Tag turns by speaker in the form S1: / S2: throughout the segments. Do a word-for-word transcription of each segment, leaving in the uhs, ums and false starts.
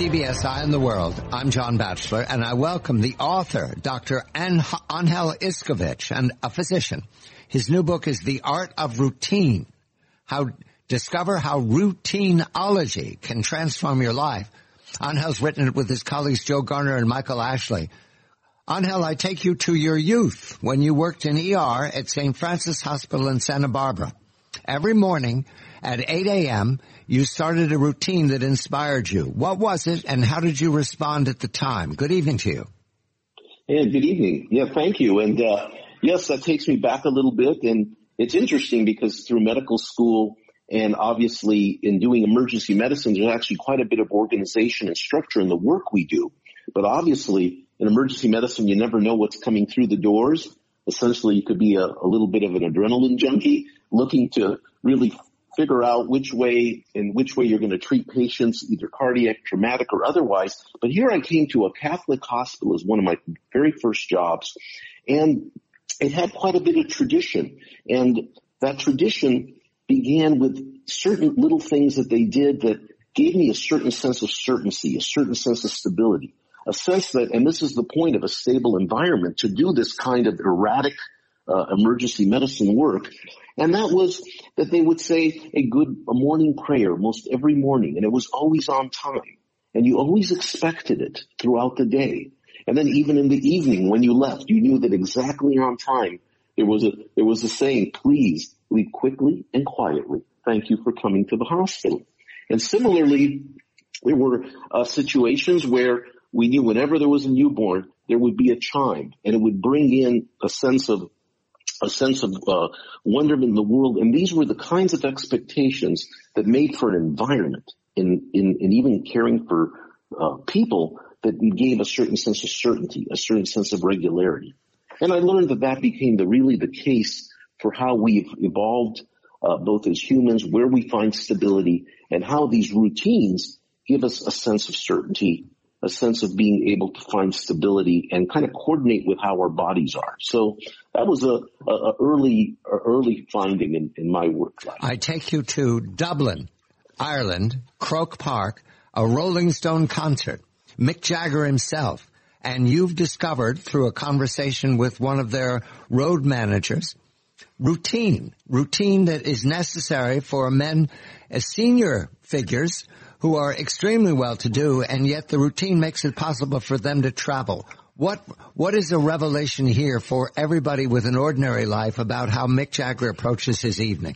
S1: C B S Eye on the World. I'm John Batchelor, and I welcome the author, Doctor Angel Iskovich, and a physician. His new book is The Art of Routine. How discover how routineology can transform your life. Angel's written it with his colleagues Joe Garner and Michael Ashley. Angel, I take you to your youth when you worked in E R at Saint Francis Hospital in Santa Barbara. Every morning at eight a.m., you started a routine that inspired you. What was it, and how did you respond at the time? Good evening to you.
S2: Yeah, good evening. Yeah, thank you. And uh, yes, that takes me back a little bit. And it's interesting because through medical school and obviously in doing emergency medicine, there's actually quite a bit of organization and structure in the work we do. But obviously, in emergency medicine, you never know what's coming through the doors. Essentially, you could be a, a little bit of an adrenaline junkie looking to really figure out which way and which way you're going to treat patients, either cardiac, traumatic, or otherwise. But here I came to a Catholic hospital as one of my very first jobs, and it had quite a bit of tradition. And that tradition began with certain little things that they did that gave me a certain sense of certainty, a certain sense of stability, a sense that, and this is the point of a stable environment, to do this kind of erratic uh, emergency medicine work. And that was that they would say a good a morning prayer most every morning, and it was always on time. And you always expected it throughout the day. And then even in the evening when you left, you knew that exactly on time there was a there was a saying, please leave quickly and quietly. Thank you for coming to the hospital. And similarly, there were uh, situations where we knew whenever there was a newborn, there would be a chime, and it would bring in a sense of a sense of uh, wonderment in the world. And these were the kinds of expectations that made for an environment in, in, in even caring for uh, people that gave a certain sense of certainty, a certain sense of regularity. And I learned that that became the really the case for how we've evolved uh, both as humans, where we find stability, and how these routines give us a sense of certainty, a sense of being able to find stability and kind of coordinate with how our bodies are. So that was a, a, a early a early finding in, in my work life.
S1: I take you to Dublin, Ireland, Croke Park, a Rolling Stone concert, Mick Jagger himself, and you've discovered through a conversation with one of their road managers, routine, routine that is necessary for men as senior figures who are extremely well-to-do, and yet the routine makes it possible for them to travel. What What is a revelation here for everybody with an ordinary life about how Mick Jagger approaches his evening?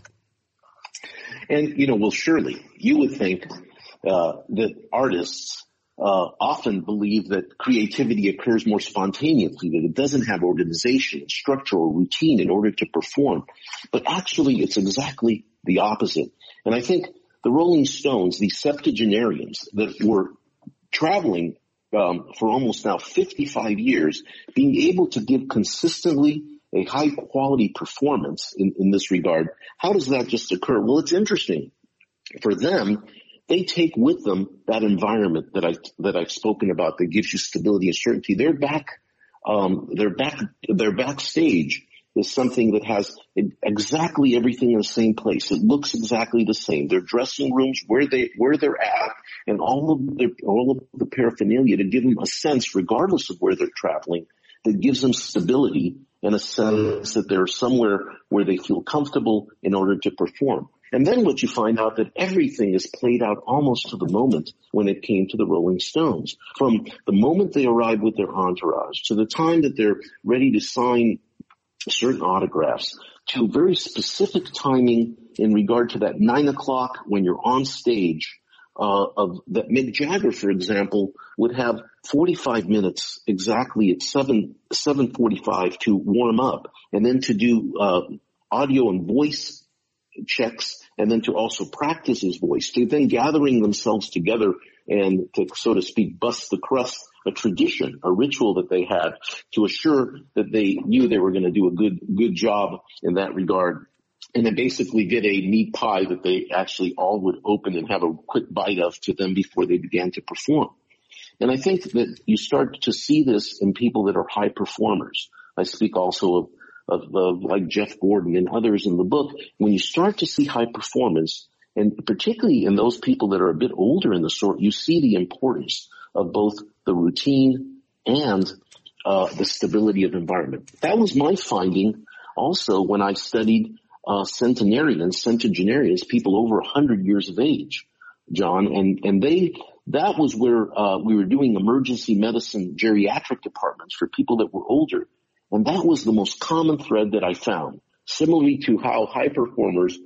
S2: And, you know, well, surely you would think uh, that artists uh, often believe that creativity occurs more spontaneously, that it doesn't have organization, structure, or routine in order to perform. But actually, it's exactly the opposite. And I think the Rolling Stones, these septuagenarians that were traveling um, for almost now fifty-five years, being able to give consistently a high-quality performance in, in this regard, how does that just occur? Well, it's interesting. For them, they take with them that environment that I that I've spoken about that gives you stability and certainty. They're back, um, they're back, they're backstage. Is something that has exactly everything in the same place. It looks exactly the same. Their dressing rooms, where they where they're at, and all of the all of the paraphernalia to give them a sense, regardless of where they're traveling, that gives them stability and a sense that they're somewhere where they feel comfortable in order to perform. And then what you find out that everything is played out almost to the moment when it came to the Rolling Stones. From the moment they arrive with their entourage to the time that they're ready to sign certain autographs, to very specific timing in regard to that nine o'clock when you're on stage, uh, of that Mick Jagger, for example, would have forty-five minutes exactly at seven, seven forty-five to warm up, and then to do, uh, audio and voice checks, and then to also practice his voice, to then gathering themselves together and to, so to speak, bust the crust, a tradition, a ritual that they had to assure that they knew they were going to do a good, good job in that regard. And then basically get a meat pie that they actually all would open and have a quick bite of to them before they began to perform. And I think that you start to see this in people that are high performers. I speak also of, of, of like Jeff Gordon and others in the book. When you start to see high performance, And particularly in those people that are a bit older in the sort, you see the importance of both the routine and uh, the stability of environment. That was my finding also when I studied uh, centenarians, centenarians, people over one hundred years of age, John, and, and they, that was where uh, we were doing emergency medicine geriatric departments for people that were older. And that was the most common thread that I found, similarly to how high performers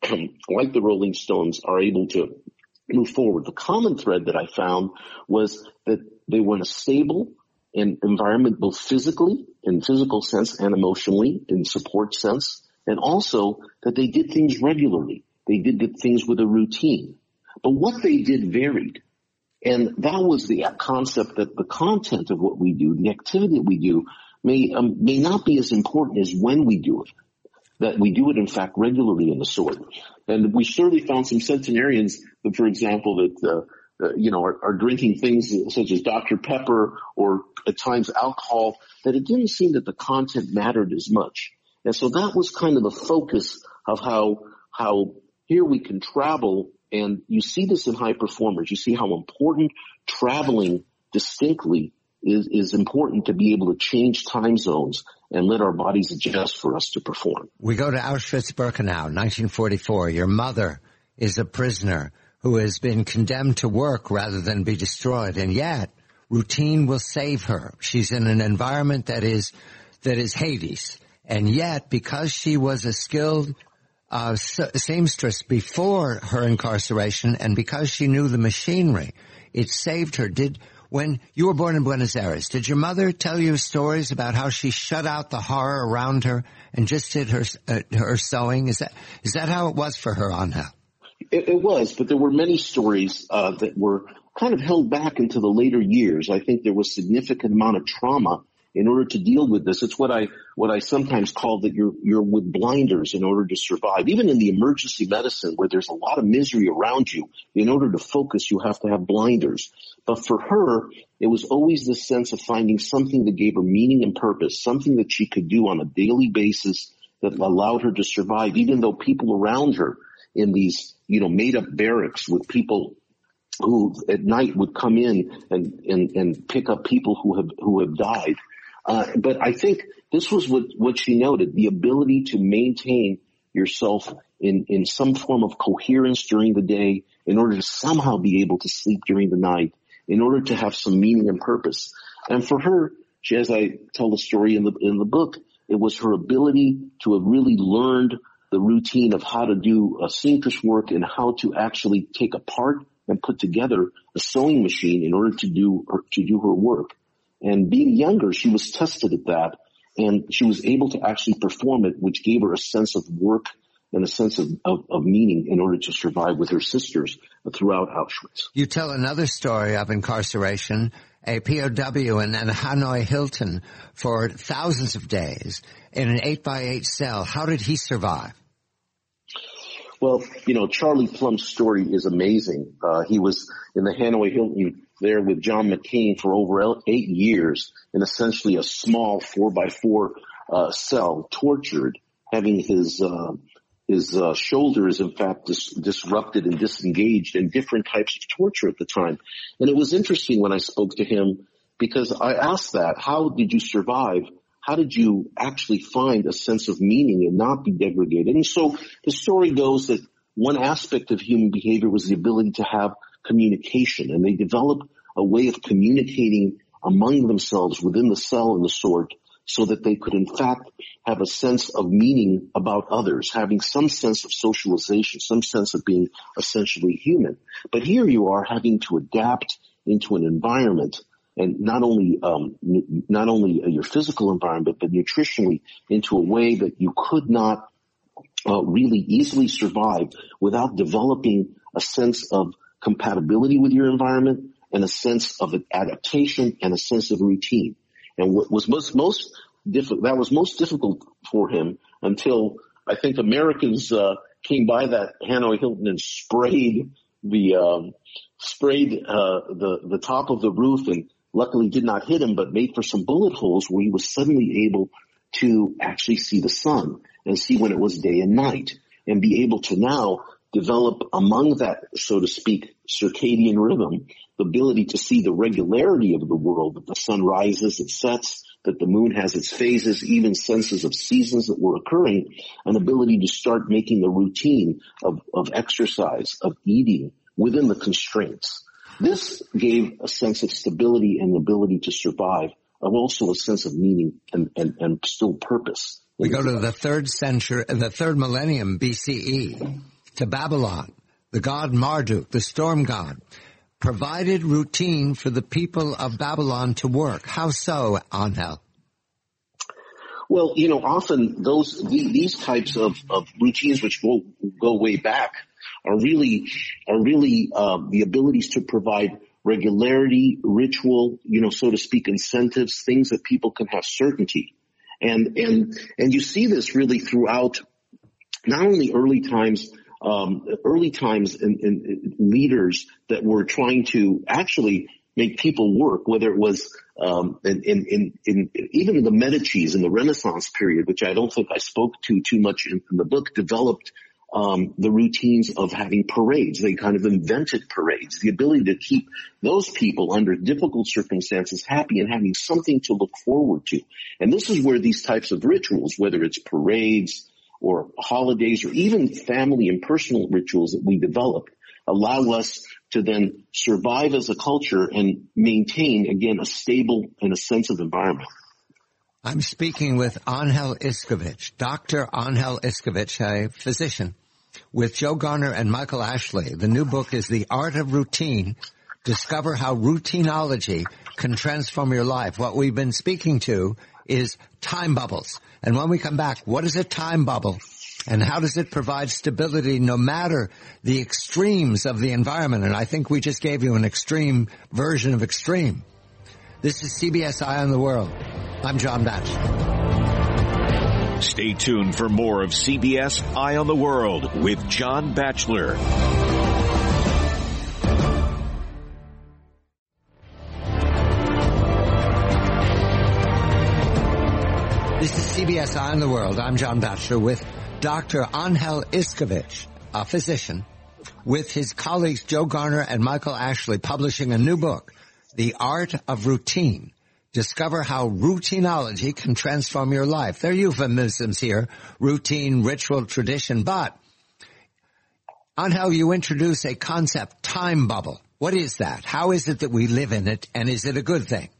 S2: like the Rolling Stones are able to move forward. The common thread that I found was that they were in a stable and environment, both physically, in physical sense, and emotionally, in support sense, and also that they did things regularly. They did the things with a routine. But what they did varied. And that was the concept that the content of what we do, the activity that we do, may um, may not be as important as when we do it. That we do it, in fact, regularly in the sort. And we certainly found some centenarians, that, for example, that, uh, uh, you know, are, are drinking things such as Doctor Pepper or at times alcohol, that it didn't seem that the content mattered as much. And so that was kind of the focus of how, how here we can travel. And you see this in high performers. You see how important traveling distinctly is, is important to be able to change time zones and let our bodies adjust for us to perform.
S1: We go to Auschwitz-Birkenau, nineteen forty-four. Your mother is a prisoner who has been condemned to work rather than be destroyed, and yet routine will save her. She's in an environment that is that is Hades, and yet because she was a skilled uh, seamstress before her incarceration, and because she knew the machinery, it saved her. Did When you were born in Buenos Aires, did your mother tell you stories about how she shut out the horror around her and just did her uh, her sewing? Is that is that how it was for her, Angel?
S2: It, it was, but there were many stories uh, that were kind of held back into the later years. I think there was significant amount of trauma in order to deal with this. It's what I what I sometimes call that you're you're with blinders in order to survive. Even in the emergency medicine where there's a lot of misery around you, in order to focus, you have to have blinders. But for her, it was always this sense of finding something that gave her meaning and purpose, something that she could do on a daily basis that allowed her to survive, even though people around her in these, you know, made up barracks with people who at night would come in and, and, and pick up people who have, who have died. Uh, but I think this was what, what she noted, the ability to maintain yourself in, in some form of coherence during the day in order to somehow be able to sleep during the night, in order to have some meaning and purpose. And for her, she, as I tell the story in the, in the book, it was her ability to have really learned the routine of how to do a seamstress work and how to actually take apart and put together a sewing machine in order to do her, to do her work. And being younger, she was tested at that, and she was able to actually perform it, which gave her a sense of work and a sense of, of, of meaning in order to survive with her sisters throughout Auschwitz.
S1: You tell another story of incarceration, a P O W in, in Hanoi Hilton for thousands of days in an eight by eight cell. How did he survive?
S2: Well, you know, Charlie Plum's story is amazing. Uh, he was in the Hanoi Hilton there with John McCain for over eight years in essentially a small four by four uh, cell, tortured, having his uh, his uh, shoulders, in fact, dis- disrupted and disengaged, and different types of torture at the time. And it was interesting when I spoke to him because I asked that, how did you survive? How did you actually find a sense of meaning and not be degraded? And so the story goes that one aspect of human behavior was the ability to have communication, and they developed a way of communicating among themselves within the cell and the sort so that they could in fact have a sense of meaning about others, having some sense of socialization, some sense of being essentially human. But here you are having to adapt into an environment, and not only um, n- not only your physical environment, but nutritionally into a way that you could not uh, really easily survive without developing a sense of compatibility with your environment and a sense of adaptation and a sense of routine. And what was most, most difficult, that was most difficult for him until I think Americans, uh, came by that Hanoi Hilton and sprayed the, um, sprayed, uh, the, the top of the roof, and luckily did not hit him, but made for some bullet holes where he was suddenly able to actually see the sun and see when it was day and night, and be able to now develop among that, so to speak, circadian rhythm, the ability to see the regularity of the world, that the sun rises, it sets, that the moon has its phases, even senses of seasons that were occurring, an ability to start making the routine of, of exercise, of eating within the constraints. This gave a sense of stability and ability to survive, and also a sense of meaning and, and, and still purpose.
S1: We go to the third century, the third millennium B C E, to Babylon. The god Marduk, the storm god, provided routine for the people of Babylon to work. How so, Angel?
S2: Well, you know, often those these types of, of routines, which go go way back, are really are really uh, the abilities to provide regularity, ritual, you know, so to speak, incentives, things that people can have certainty. And, and, and you see this really throughout not only early times, um, early times in, in leaders that were trying to actually make people work, whether it was, um, in, in, in, in even the Medicis in the Renaissance period, which I don't think I spoke to too much in, in the book, developed Um, the routines of having parades. They kind of invented parades, the ability to keep those people under difficult circumstances happy and having something to look forward to. And this is where these types of rituals, whether it's parades or holidays or even family and personal rituals that we develop, allow us to then survive as a culture and maintain, again, a stable and a sense of environment.
S1: I'm speaking with Angel Iskovich, Doctor Angel Iskovich, a physician, with Joe Garner and Michael Ashley. The new book is The Art of Routine. Discover how routineology can transform your life. What we've been speaking to is time bubbles. And when we come back, what is a time bubble? And how does it provide stability no matter the extremes of the environment? And I think we just gave you an extreme version of extreme. This is C B S Eye on the World. I'm John Batchelor.
S3: Stay tuned for more of C B S Eye on the World with John Batchelor.
S1: This is C B S Eye on the World. I'm John Batchelor with Doctor Angel Iskovich, a physician, with his colleagues Joe Garner and Michael Ashley, publishing a new book, The Art of Routine. Discover how routineology can transform your life. There are euphemisms here, routine, ritual, tradition, but Angel, you introduce a concept, time bubble. What is that? How is it that we live in it, and is it a good thing?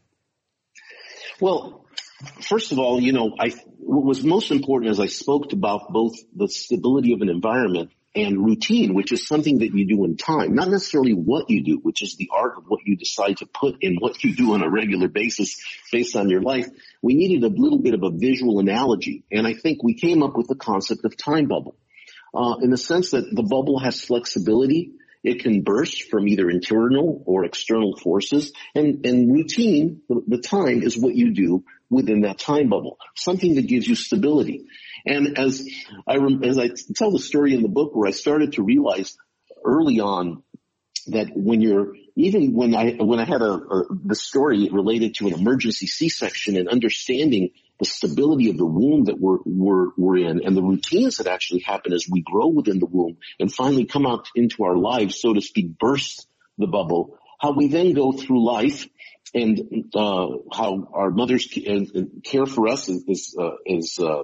S2: Well, first of all, you know, I, what was most important is I spoke about both the stability of an environment and routine, which is something that you do in time, not necessarily what you do, which is the art of what you decide to put in what you do on a regular basis based on your life. We needed a little bit of a visual analogy, and I think we came up with the concept of time bubble, uh, in the sense that the bubble has flexibility. It can burst from either internal or external forces, and, and routine, the, the time, is what you do within that time bubble, something that gives you stability. And as I, as I tell the story in the book, where I started to realize early on that when you're, even when I, when I had a, a the story related to an emergency C-section and understanding the stability of the womb that we're, we're, we're in and the routines that actually happen as we grow within the womb and finally come out into our lives, so to speak, burst the bubble, how we then go through life and, uh, how our mothers care for us is, is, uh, is, uh,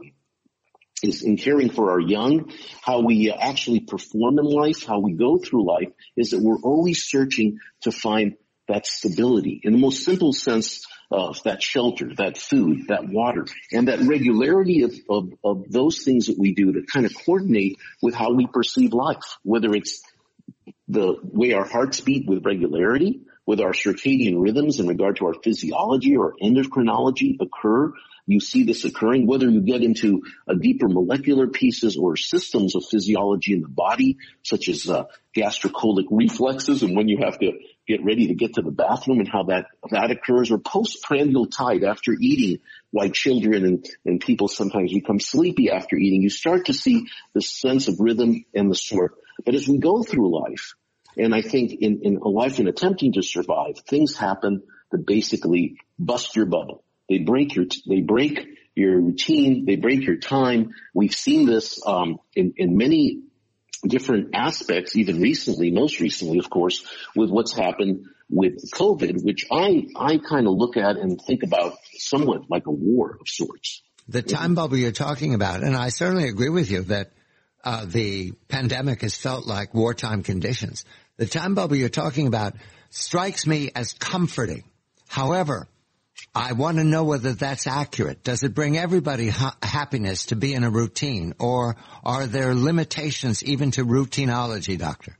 S2: is in caring for our young, how we actually perform in life, how we go through life, is that we're always searching to find that stability. In the most simple sense, of that shelter, that food, that water, and that regularity of, of, of those things that we do that kind of coordinate with how we perceive life, whether it's the way our hearts beat with regularity, with our circadian rhythms in regard to our physiology or endocrinology occur. You see this occurring, whether you get into a deeper molecular pieces or systems of physiology in the body, such as uh, gastrocolic reflexes and when you have to get ready to get to the bathroom and how that that occurs, or postprandial tide after eating, why children and, and people sometimes become sleepy after eating. You start to see the sense of rhythm and the sort. But as we go through life, and I think in, in a life in attempting to survive, things happen that basically bust your bubble. They break your, they break your routine. They break your time. We've seen this, um, in, in many, different aspects, even recently, most recently, of course, with what's happened with COVID, which I, I kind of look at and think about somewhat like a war of sorts.
S1: The time bubble you're talking about, and I certainly agree with you that uh, the pandemic has felt like wartime conditions. The time bubble you're talking about strikes me as comforting. However, I want to know whether that's accurate. Does it bring everybody ha- happiness to be in a routine, or are there limitations even to routineology, Doctor?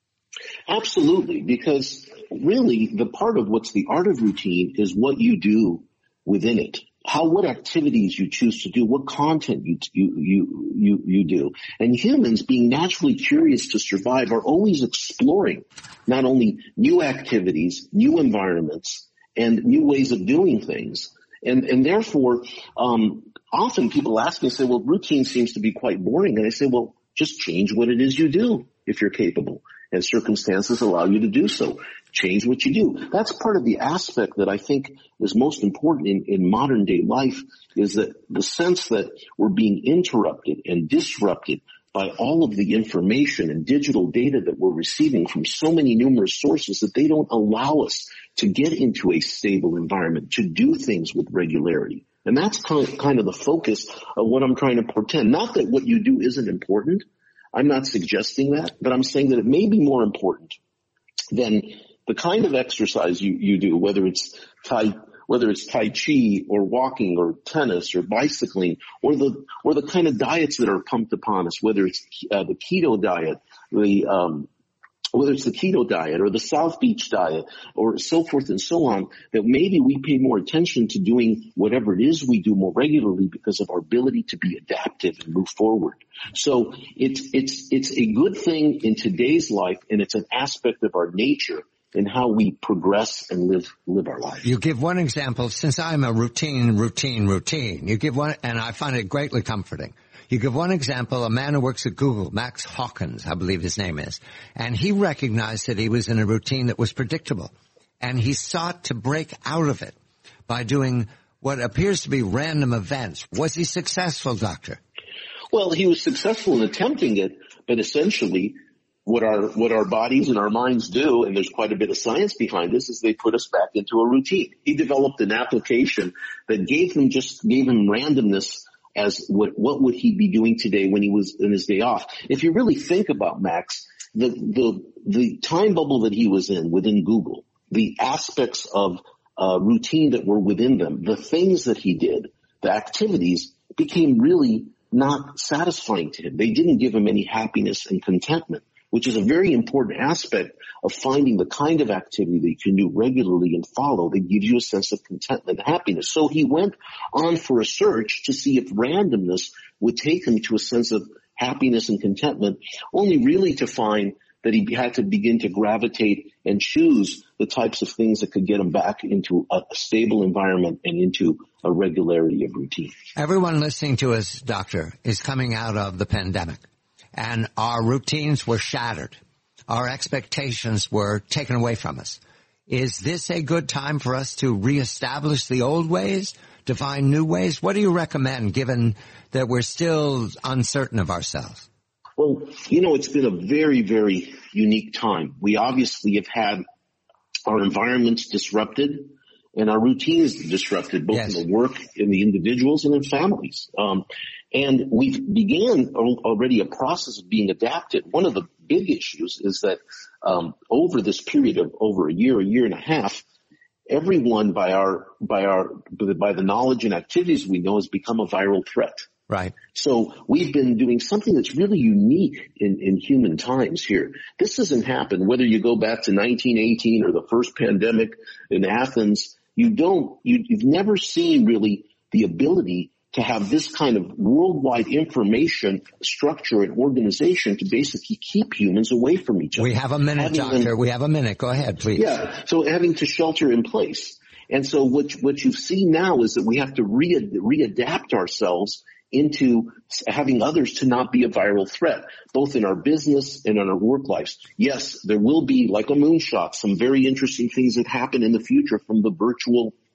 S2: Absolutely, because really the part of what's the art of routine is what you do within it. How, what activities you choose to do, what content you, you, you, you, you do. And humans, being naturally curious to survive, are always exploring not only new activities, new environments, and new ways of doing things. And, and therefore, um, often people ask me, say, well, routine seems to be quite boring. And I say, well, just change what it is you do if you're capable and circumstances allow you to do so. Change what you do. That's part of the aspect that I think is most important in, in modern day life, is that the sense that we're being interrupted and disrupted by all of the information and digital data that we're receiving from so many numerous sources that they don't allow us to get into a stable environment, to do things with regularity. And that's kind of the focus of what I'm trying to portend. Not that what you do isn't important. I'm not suggesting that, but I'm saying that it may be more important than the kind of exercise you, you do, whether it's tai, whether it's Tai Chi or walking or tennis or bicycling, or the, or the kind of diets that are pumped upon us, whether it's uh, the keto diet, the, um, whether it's the keto diet or the South Beach diet or so forth and so on, that maybe we pay more attention to doing whatever it is we do more regularly because of our ability to be adaptive and move forward. So it's, it's, it's a good thing in today's life, and it's an aspect of our nature in how we progress and live, live our life.
S1: You give one example, since I'm a routine, routine, routine, you give one, and I find it greatly comforting. You give one example, a man who works at Google, Max Hawkins, I believe his name is, and he recognized that he was in a routine that was predictable, and he sought to break out of it by doing what appears to be random events. Was he successful, Doctor?
S2: Well, he was successful in attempting it, but essentially what our, what our bodies and our minds do, and there's quite a bit of science behind this, is they put us back into a routine. He developed an application that gave him just, gave him randomness as what, what would he be doing today when he was in his day off. If you really think about Max, the, the, the time bubble that he was in within Google, the aspects of uh, routine that were within them, the things that he did, the activities became really not satisfying to him. They didn't give him any happiness and contentment, which is a very important aspect of finding the kind of activity that you can do regularly and follow that gives you a sense of contentment and happiness. So he went on for a search to see if randomness would take him to a sense of happiness and contentment, only really to find that he had to begin to gravitate and choose the types of things that could get him back into a stable environment and into a regularity of routine.
S1: Everyone listening to us, Doctor, is coming out of the pandemic, and our routines were shattered. Our expectations were taken away from us. Is this a good time for us to reestablish the old ways, to find new ways? What do you recommend, given that we're still uncertain of ourselves?
S2: Well, you know, it's been a very, very unique time. We obviously have had our environments disrupted and our routines disrupted, both yes. in the work, in the individuals, and in families. Um, and we've began already a process of being adapted. One of the big issues is that um, over this period of over a year, a year and a half, everyone by our by our by the knowledge and activities we know has become a viral threat.
S1: Right.
S2: So we've been doing something that's really unique in, in human times here. This hasn't happened whether you go back to nineteen eighteen or the first pandemic in Athens. You don't, you, you've never seen really the ability to have this kind of worldwide information structure and organization to basically keep humans away from each other.
S1: We have a minute, having Doctor. Them, we have a minute. Go ahead, please.
S2: Yeah. So having to shelter in place. And so what, what you've seen now is that we have to re, readapt ourselves into having others to not be a viral threat, both in our business and in our work lives. Yes, there will be, like a moonshot, some very interesting things that happen in the future from the virtual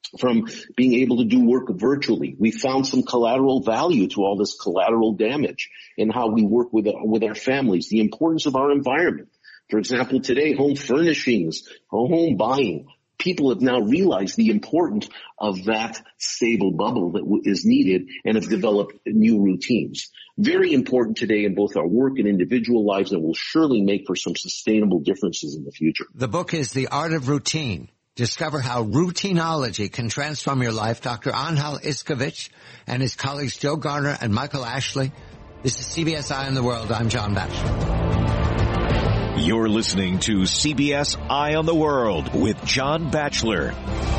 S2: from being able to do work virtually. We found some collateral value to all this collateral damage in how we work with, with our families, the importance of our environment. For example, today, home furnishings, home buying, people have now realized the importance of that stable bubble that w- is needed and have developed new routines. Very important today in both our work and individual lives, and will surely make for some sustainable differences in the future.
S1: The book is The Art of Routine. Discover how routineology can transform your life. Doctor Angel Iskovich and his colleagues Joe Garner and Michael Ashley. This is C B S Eye on the World. I'm John Batchelor.
S3: You're listening to C B S Eye on the World with John Batchelor.